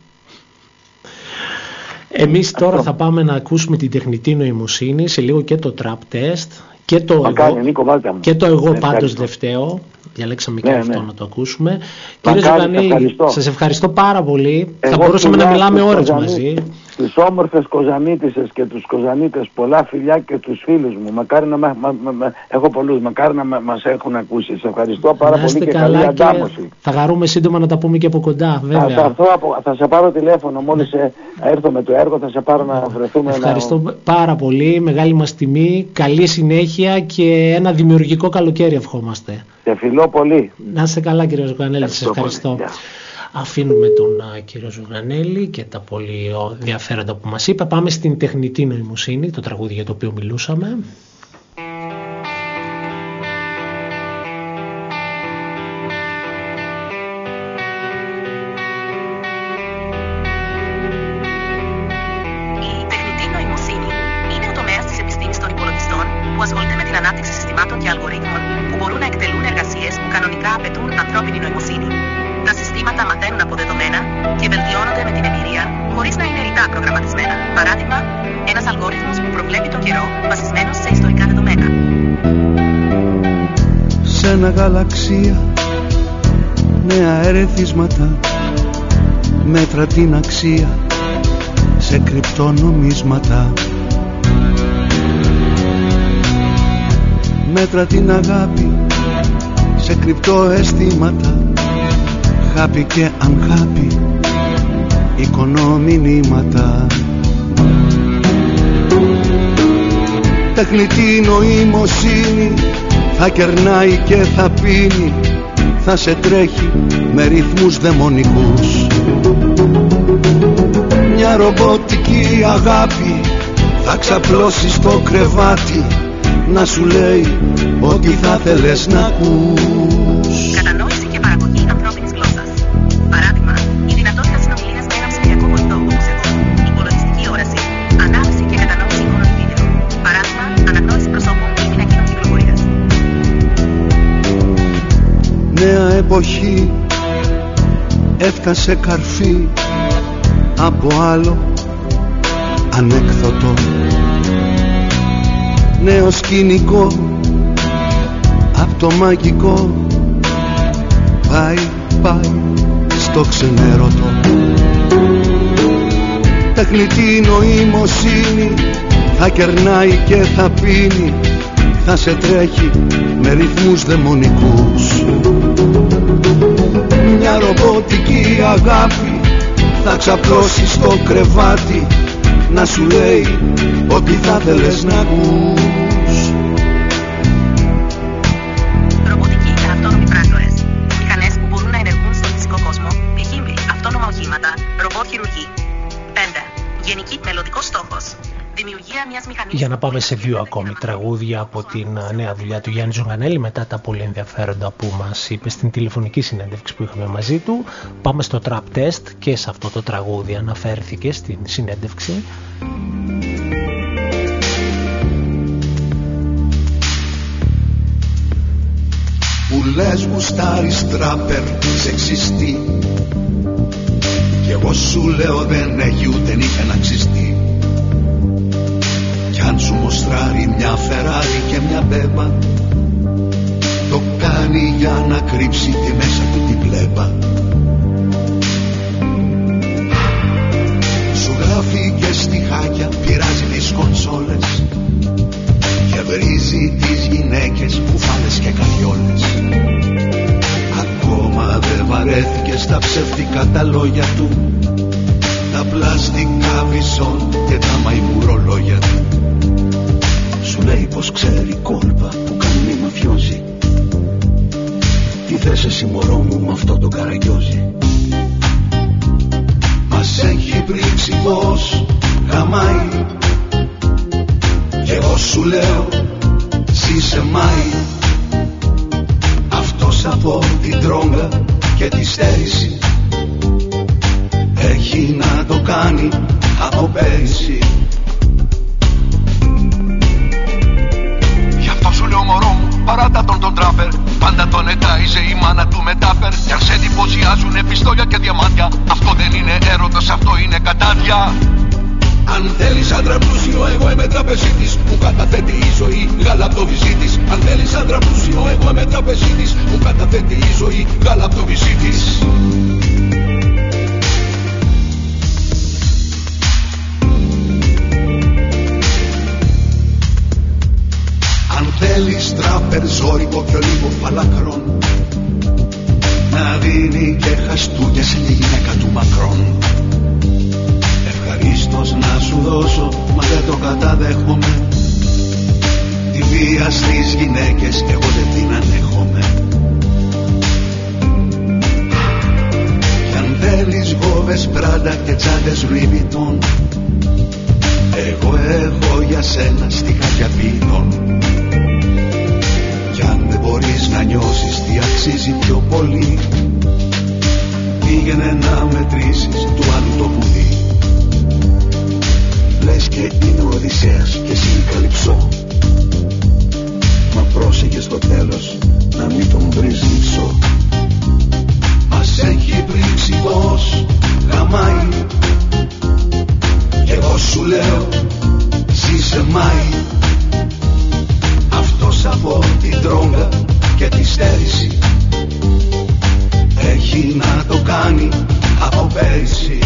Εμείς τώρα θα πάμε να ακούσουμε την τεχνητή νοημοσύνη, σε λίγο και το trap test και το εγώ πάντως δεν φταίω. Διαλέξαμε και αυτό να το ακούσουμε. Κύριε Ζουγανέλη, σας ευχαριστώ πάρα πολύ. Θα μπορούσαμε να μιλάμε ώρες μαζί. Τις όμορφες Κοζανίτισσες και τους Κοζανίτες, πολλά φιλιά, και τους φίλους μου. Μακάρι να έχω πολλούς, μακάρι να μας έχουν ακούσει. Σας ευχαριστώ πάρα πολύ και καλή αντάμωση. Θα χαρούμε σύντομα να τα πούμε και από κοντά, βέβαια. Θα σε πάρω τηλέφωνο, μόλις έρθω με το έργο, θα σε πάρω να βρεθούμε. Ευχαριστώ πάρα πολύ, μεγάλη μας τιμή, καλή συνέχεια και ένα δημιουργικό καλοκαίρι ευχόμαστε. Σε φιλώ πολύ. Να είστε καλά, κύριε Ζουγανέλη, σας ευχαριστώ. Αφήνουμε τον κύριο Ζουγανέλη και τα πολύ ενδιαφέροντα που μας είπε. Πάμε στην τεχνητή νοημοσύνη, το τραγούδι για το οποίο μιλούσαμε. Η τεχνητή νοημοσύνη είναι ο τομέας της επιστήμης των υπολογιστών που ασχολείται με την ανάπτυξη συστημάτων και αλγορίθμων που μπορούν να εκτελούν εργασίες που κανονικά απαιτούν ανθρώπινη νοημοσύνη. Τα συστήματα μαθαίνουν από δεδομένα και βελτιώνονται με την εμπειρία, χωρίς να είναι ρητά προγραμματισμένα. Παράδειγμα, ένας αλγόριθμος που προβλέπει τον καιρό βασισμένος σε ιστορικά δεδομένα. Σ' ένα γαλαξία, νέα ερεθίσματα, μέτρα την αξία σε κρυπτονομίσματα. Μέτρα την αγάπη σε κρυπτοαισθήματα, χάπη και ανχάπη, εικονομηνύματα. Τεχνητή νοημοσύνη θα κερνάει και θα πίνει, θα σε τρέχει με ρυθμούς δαιμονικούς. Μια ρομποτική αγάπη θα ξαπλώσει στο κρεβάτι να σου λέει ό,τι θα θέλες να ακούς. Κατανόηση και παραγωγή ανθρώπινης γλώσσας. Παράδειγμα, η δυνατότητα συνομιλίας με έναν ψηφιακό βοηθό όπως εγώ. Υπολογιστική όραση, ανάλυση και κατανόηση εικόνων βίντεο. Παράδειγμα, αναγνώριση προσώπων ή πινακίδων κυκλοφορίας. Νέα εποχή έφτασε καρφί από άλλο ανέκδοτο. Νέο σκηνικό απ' το μαγικό πάει στο ξενέρωτο. Τεχνητή νοημοσύνη θα κερνάει και θα πίνει, θα σε τρέχει με ρυθμούς δαιμονικούς. Μια ρομποτική αγάπη θα ξαπλώσει στο κρεβάτι να σου λέει ό,τι θα θέλες να ακούς. Ρομποτικοί και αυτόνομοι πράκτορες. Μηχανές που μπορούν να ενεργούν στον φυσικό κόσμο, π.χ. αυτόνομα οχήματα, ρομπότ χειρουργοί. 5. Γενική μελλοντικός στόχος. Δημιουργία μιας μηχανής. Για να πάμε σε 2 ακόμη τραγούδια από την νέα δουλειά του Γιάννη Ζουγανέλη, μετά τα πολύ ενδιαφέροντα που μας είπε στην τηλεφωνική συνέντευξη που είχαμε μαζί του. Πάμε στο Trap Test και σε αυτό το τραγούδι αναφέρθηκε στην συνέντευξη. Που λες γουστάρεις τράπερ σεξιστή, κι εγώ σου λέω δεν έχει ούτε νύχια να ξυστεί. Κι αν σου μοστράρει μια Φεράρι και μια Μπέμπα, το κάνει για να κρύψει τη μέσα του την πλέμπα. Σου γράφει και στιχάκια, πειράζει τις κονσόλες και βρίζει τις γυναίκες, μπουφάνες και καριόλες. Ακόμα δεν βαρέθηκε στα ψεύτικα τα λόγια του, τα πλαστικά βυσόν και τα μαϊμουρολόγια του. Σου λέει πως ξέρει κόλπα που κάνει μαφιόζι. Τι θες εσύ μωρό μου με αυτό το καραγκιόζι. Μας έχει πρίξει πως γαμάει, κι εγώ σου λέω ζήσε μάι. Αυτός από την τρόγκα και τη στέρηση έχει να το κάνει από πέρυσι. Γι' αυτό σου λέω μωρό μου, παράτα τον τράπερ. Πάντα τον ετάιζε η μάνα του μετάπερ. Κι αν σε εντυπωσιάζουνε πιστόλια και διαμάντια, αυτό δεν είναι έρωτας, αυτό είναι κατάδια. Αν θέλεις άντρα πλούσιο, εγώ είμαι τραπεζίτης, μου καταθέτει η ζωή γάλα απ' το βυζί της. Αν θέλεις άντρα πλούσιο, εγώ είμαι τραπεζίτης, μου καταθέτει η ζωή γάλα απ' το βυζί της. Αν θέλεις τράπερ ζόρικο και λίγο φαλακρόν, να δίνει και χαστούκια σε τη γυναίκα του Μακρόν. Ευχαρίστως να σου δώσω, μα δεν το καταδέχομαι. Τη βία στις γυναίκες εγώ δεν την ανέχομαι. Κι αν θέλεις γόβες Πράντα και τσάντες Louis Vuitton, εγώ έχω για σένα στιχάκια ποιητών. Κι αν δεν μπορείς να νιώσεις τι αξίζει πιο πολύ, πήγαινε να μετρήσεις του άλλου το πουλί. Λες και είναι ο Οδυσσέας και εσύ Καλυψό, μα πρόσεχε στο τέλος να μην τον βρεις λυψό. Μας έχει πρίξει πως γαμάει, κι εγώ σου λέω ζήσε μάι. Αυτός από την τρόγκα και τη στέρηση έχει να το κάνει από πέρυσι.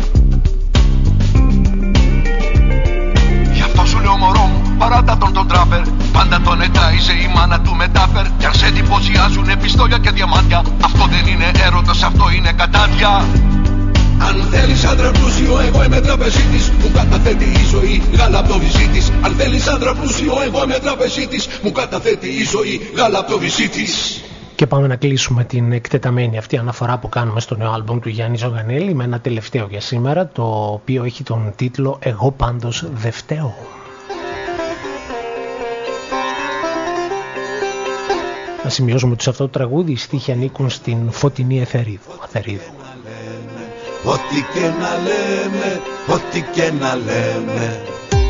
Γι' αυτό σου λέω μωρό μου, παράτα τον τράπερ. Πάντα τον ετάιζε η μάνα του μετάπερ. Κι αν σε εντυπωσιάζουνε πιστόλια και διαμάντια, αυτό δεν είναι έρωτας, αυτό είναι κατάδια. Αν θέλεις άντρα πλούσιο, εγώ είμαι τραπεζίτης, μου καταθέτει η ζωή γάλα απ' το βυζί της. Αν θέλεις άντρα πλούσιο, εγώ είμαι τραπεζίτης, μου καταθέτει η ζωή γάλα απ' το βυζί της. Και πάμε να κλείσουμε την εκτεταμένη αυτή αναφορά που κάνουμε στο νέο άλμπομ του Γιάννη Ζωγανέλη με ένα τελευταίο για σήμερα, το οποίο έχει τον τίτλο «Εγώ πάντως δε φταίω». Να σημειώσουμε ότι σε αυτό το τραγούδι οι στίχοι ανήκουν στην Φωτεινή Αθερίδου. Ό,τι και να λέμε, ό,τι και να λέμε,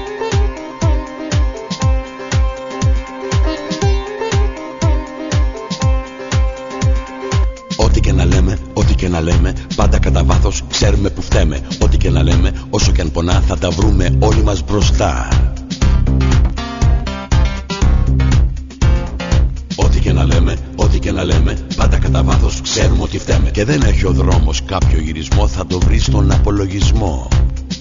ό,τι και να λέμε, ό,τι και να λέμε, πάντα κατά βάθος ξέρουμε που φταίμε. Ό,τι και να λέμε, όσο και αν πονά θα τα βρούμε όλοι μας μπροστά. Ό,τι και να λέμε, ό,τι και να λέμε, πάντα κατά βάθος ξέρουμε ότι φταίμε. Και δεν έχει ο δρόμος κάποιο γυρισμό, θα το βρει στον απολογισμό.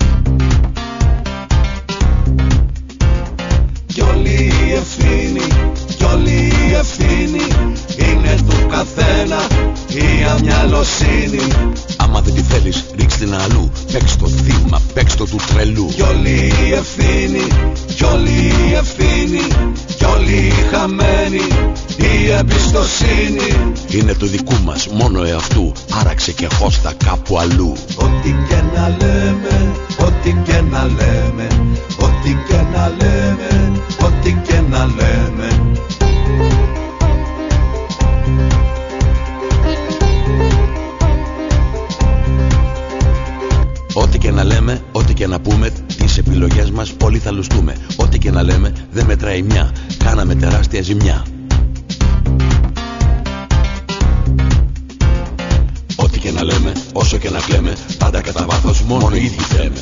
Κι όλη η ευθύνη, κι όλη η ευθύνη είναι του καθένα η αμυαλοσύνη. Άμα δεν τη θέλεις ρίξ' την αλλού, παίξ' το θύμα, παίξ' το του τρελού. Κι όλη η ευθύνη, κι όλη η ευθύνη, κι όλοι οι χαμένοι, η εμπιστοσύνη είναι του δικού μας μόνο εαυτού, άραξε και χώστα κάπου αλλού. Ό,τι και να λέμε, ό,τι και να λέμε, ό,τι και να λέμε, ό,τι και να λέμε, ό,τι και να λέμε, ό,τι και να πούμε, τις επιλογές μας όλοι θα λουστούμε. Ό,τι και να λέμε δεν μετράει μια, κάναμε τεράστια ζημιά. Ό,τι και να λέμε, όσο και να κλαίμε, πάντα κατά βάθος μόνο οι ίδιοι φταίμε.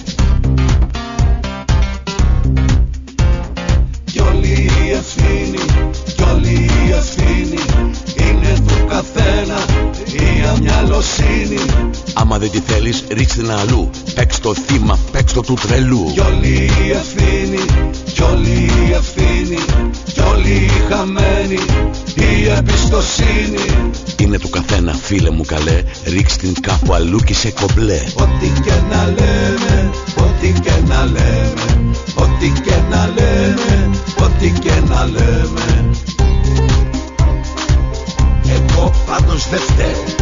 Κι όλη η ευθύνη, κι όλη η ευθύνη είναι του καθένα η αμυαλοσύνη. Άμα δεν τη θέλεις ρίξ' την αλλού, παίξ' το θύμα, παίξ' το του τρελού. Κι όλη η ευθύνη, κι όλη η ευθύνη, κι όλοι οι χαμένοι, η εμπιστοσύνη είναι του καθένα, φίλε μου καλέ, ρίξ' την κάπου αλλού κι σε κομπλέ. Ό,τι και να λέμε, ό,τι και να λέμε, ό,τι και να λέμε, ό,τι και να λέμε, εγώ πάντως δεν φταίω.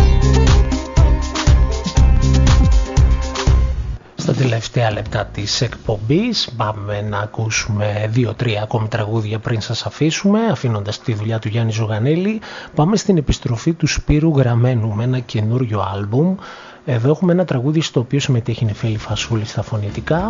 Στα τελευταία λεπτά της εκπομπής πάμε να ακούσουμε 2-3 ακόμη τραγούδια πριν σας αφήσουμε, αφήνοντας τη δουλειά του Γιάννη Ζωγανέλη. Πάμε στην επιστροφή του Σπύρου Γραμμένου με ένα καινούριο άλμπουμ. Εδώ έχουμε ένα τραγούδι στο οποίο συμμετέχει η Νεφέλη Φασούλη στα φωνητικά.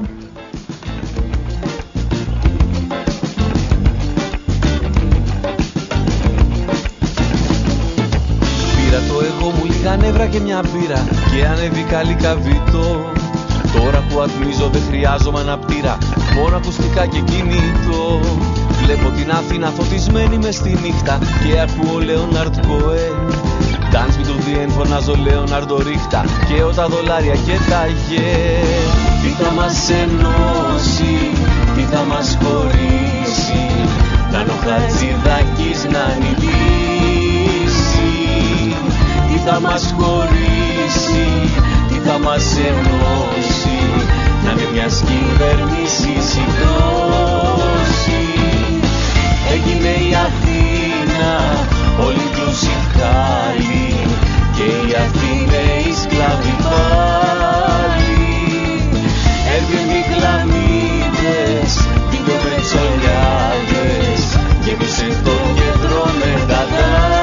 Πήρα το εγώ μου λίγα νεύρα και μια μπύρα και ανέβηκα λικαβίτο. Τώρα που ατμίζω δεν χρειάζομαι αναπτήρα, μόνο ακουστικά και κινητό. Βλέπω την Αθήνα φωτισμένη μες στη νύχτα και ακούω Λέοναρντ Κοέν. Dance me to the end, φωνάζω Λέοναρντο ρίχτα και τα δολάρια και τα γεν. Τι θα μας ενώσει, τι θα μας χωρίσει, να είναι ο Χατζηδάκης να είναι η λύση. Τι θα μας χωρίσει, τι θα μας ενώσει, να είναι μιας κυβέρνησης η δόση. Έγινε η Αθήνα, όλοι inclusive χάλι, και οι Αθήναιοι σκλάβοι πάλι. Έρβηνοι χλαμίδες, βιντεοπετσολιάδες, γέμισε το κέντρο με δαδάδες.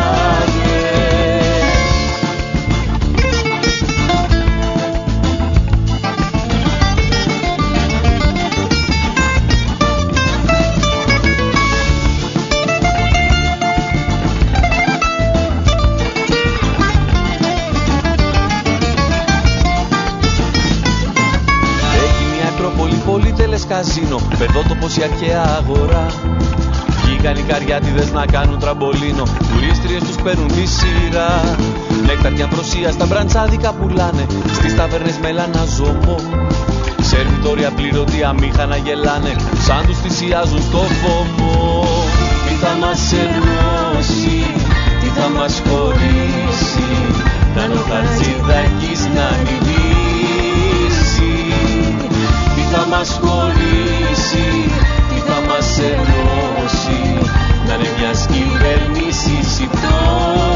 Καζίνο, Περδότοπος η αρχαία αγορά. Βγήκαν οι καριάτιδες να κάνουν τραμπολίνο, τουρίστριες τους παίρνουν τη σειρά. Νέκταρια προσία στα μπραντσάδικα πουλάνε, στις ταβέρνες μέλανα ζωμό. Σερβιτόρια πληρωτή αμήχανα γελάνε, σαν τους θυσιάζουν στο βωμό. Τι θα μας ενώσει, τι θα μας χωρίσει, να είναι ο Χατζηδάκης να είναι η λύση. Τι θα μας χωρίσει, τι θα μας ενώσει, να είναι μιας κυβέρνησης η πτώση.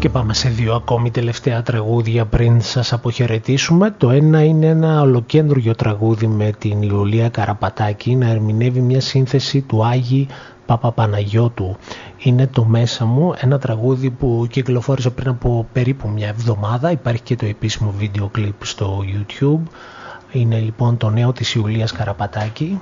Και πάμε σε δύο ακόμη τελευταία τραγούδια πριν σας αποχαιρετήσουμε. Το ένα είναι ένα ολοκέντρο τραγούδι με την Ιουλία Καραπατάκη να ερμηνεύει μια σύνθεση του Άγη Παπαπαναγιώτου. Είναι το «Μέσα μου», ένα τραγούδι που κυκλοφόρησε πριν από περίπου μια εβδομάδα. Υπάρχει και το επίσημο βίντεο κλιπ στο YouTube. Είναι λοιπόν το νέο της Ιουλίας Καραπατάκη.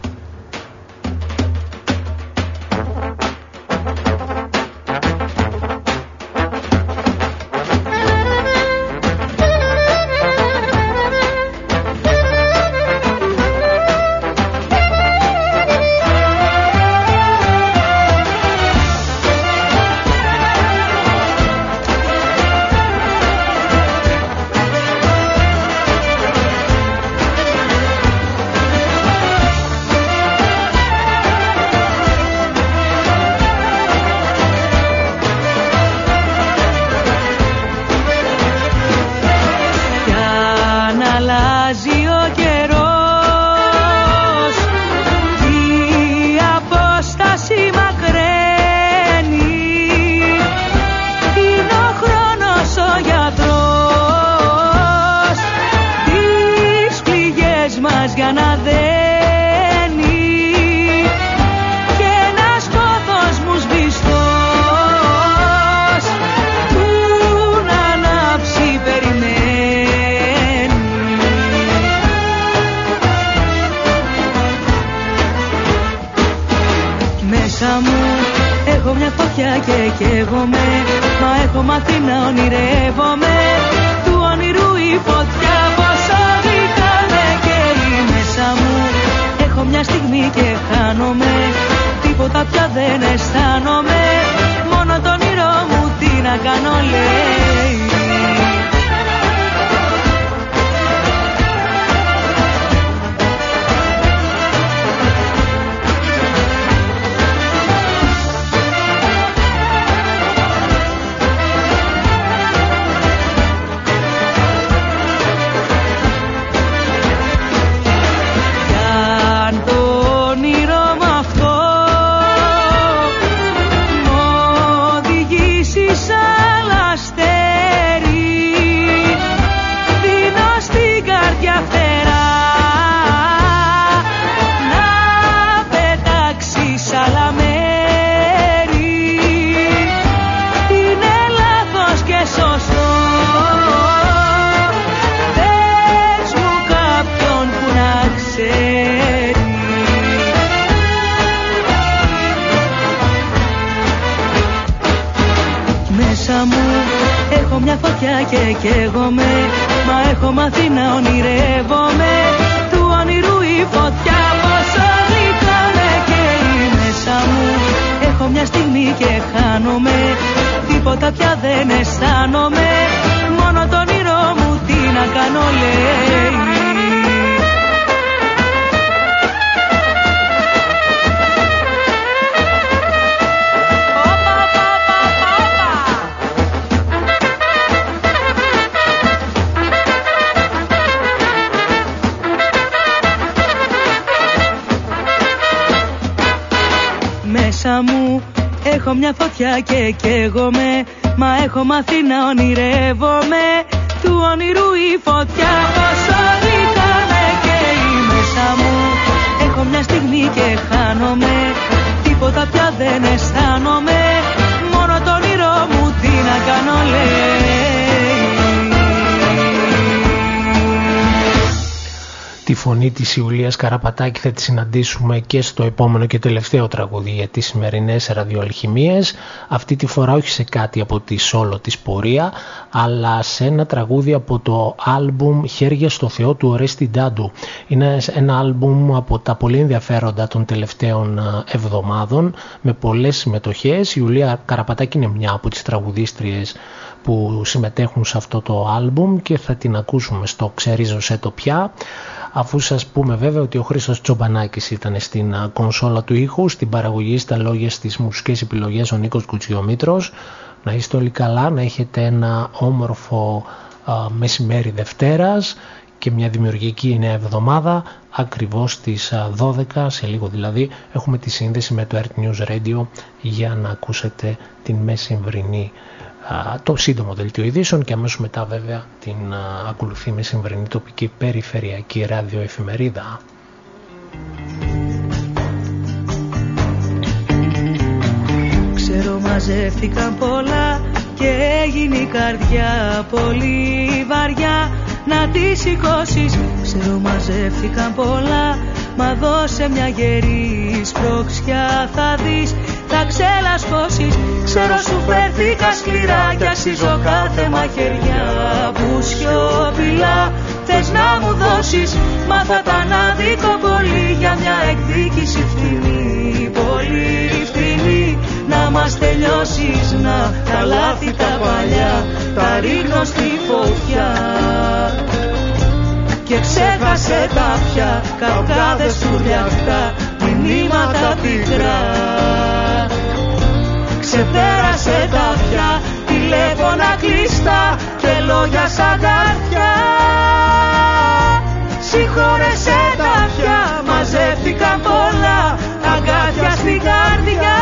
Και καίγομαι, μα έχω μάθει να ονειρεύομαι. Του όνειρου η φωτιά πόσο γλυκά με καίει μέσα μου. Έχω μια στιγμή και χάνομαι, τίποτα πια δεν αισθάνομαι. Μόνο το όνειρό μου τι να κάνω λέει. Τη φωνή της Ιουλίας Καραπατάκη θα τη συναντήσουμε και στο επόμενο και τελευταίο τραγούδι για τις σημερινές ραδιοαλχημίες. Αυτή τη φορά όχι σε κάτι από τη σόλο της πορεία, αλλά σε ένα τραγούδι από το άλμπουμ «Χέρια στο Θεό» του Ορέστη Ντάντου. Είναι ένα άλμπουμ από τα πολύ ενδιαφέροντα των τελευταίων εβδομάδων, με πολλές συμμετοχές. Η Ιουλία Καραπατάκη είναι μια από τις τραγουδίστριες που συμμετέχουν σε αυτό το άλμπουμ και θα την ακούσουμε στο «Ξερίζωσέ το πια». Αφού σας πούμε βέβαια ότι ο Χρήστος Τσομπανάκης ήταν στην κονσόλα του ήχου, στην παραγωγή, στα λόγια, στις μουσικές επιλογές ο Νίκος Κουτσιομήτρος. Να είστε όλοι καλά, να έχετε ένα όμορφο μεσημέρι Δευτέρας και μια δημιουργική νέα εβδομάδα. Ακριβώς στις 12, σε λίγο δηλαδή, έχουμε τη σύνδεση με το Earth News Radio για να ακούσετε την μεσημβρινή το σύντομο δελτίο ειδήσεων και αμέσως μετά βέβαια την ακολουθεί με σημερινή τοπική περιφερειακή ραδιοεφημερίδα. Ξέρω μαζεύτηκαν πολλά και έγινε η καρδιά πολύ βαριά να τη σηκώσεις. Ξέρω μαζεύτηκαν πολλά, μα δώσε μια γερή σπρώξια θα δεις, θα ξελασπώσεις. Ξέρω σου φέρθηκα σκληρά κι αξίζω κάθε μαχαιριά που σιωπηλά θες να μου δώσεις. Μα θα ήταν άδικο πολύ για μια εκδίκηση φθηνή, πολύ φθηνή. Να μας τελειώσεις, να τα λάθη τα παλιά τα ρίχνω στη φωτιά. Και ξέχασε τα πια καυγάδες τουρλιαχτά, μηνύματα πικρά. Ξεπέρασε τα πια τηλέφωνα κλειστά και λόγια σαν καρδιά. Συγχώρεσε τα πια, μαζεύτηκαν πολλά αγκάθια στην καρδιά.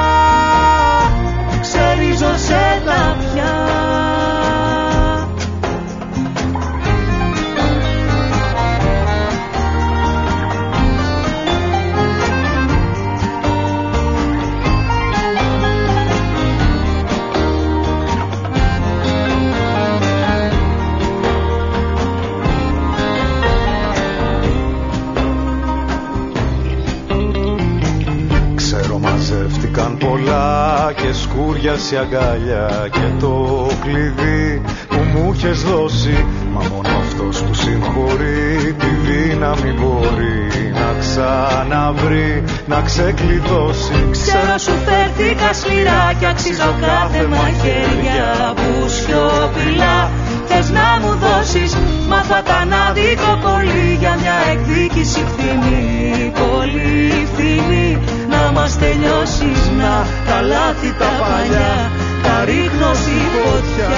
Ξερίζωσε τα πια. Μαζεύτηκαν πολλά και σκούριασε η αγκάλια και το κλειδί που μου είχες δώσει. Μα μόνο αυτός που συγχωρεί τη δύναμη μπορεί να ξαναβρει, να ξεκλειδώσει. Ξέρω σου φέρθηκα σκληρά κι αξίζω κάθε μαχαιριά που σιωπηλά θες να μου δώσεις. Μα θα ήταν άδικο πολύ για μια εκδίκηση φθηνή, πολύ φθηνή. Να μας τελειώσεις, να τα λάθη τα παλιά τα ρίχνω στη φωτιά.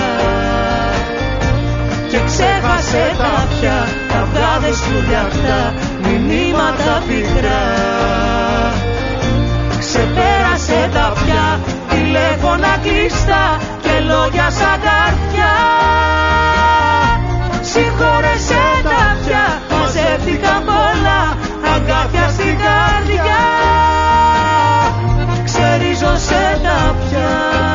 Και ξέχασε τα πια καυγάδες τουρλιαχτά, μηνύματα πικρά. Ξεπέρασε τα πια τηλέφωνα κλειστά και λόγια σαν καρδιά. Συγχώρεσε τα πια, μαζεύτηκαν πολλά αγκάθια στην καρδιά. Ξερίζωσε τα πια.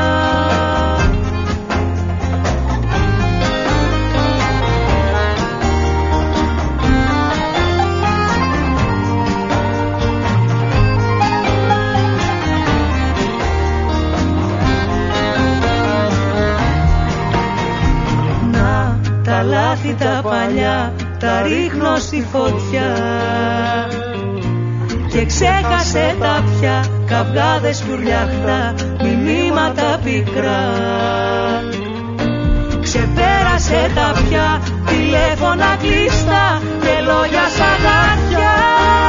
Να τα λάθη τα παλιά τα ρίχνω στη φωτιά. Και ξέχασε τα πια καυγάδες τουρλιαχτά, μηνύματα πικρά. Ξεπέρασε τα πια τηλέφωνα κλειστά και λόγια σαν καρδιά.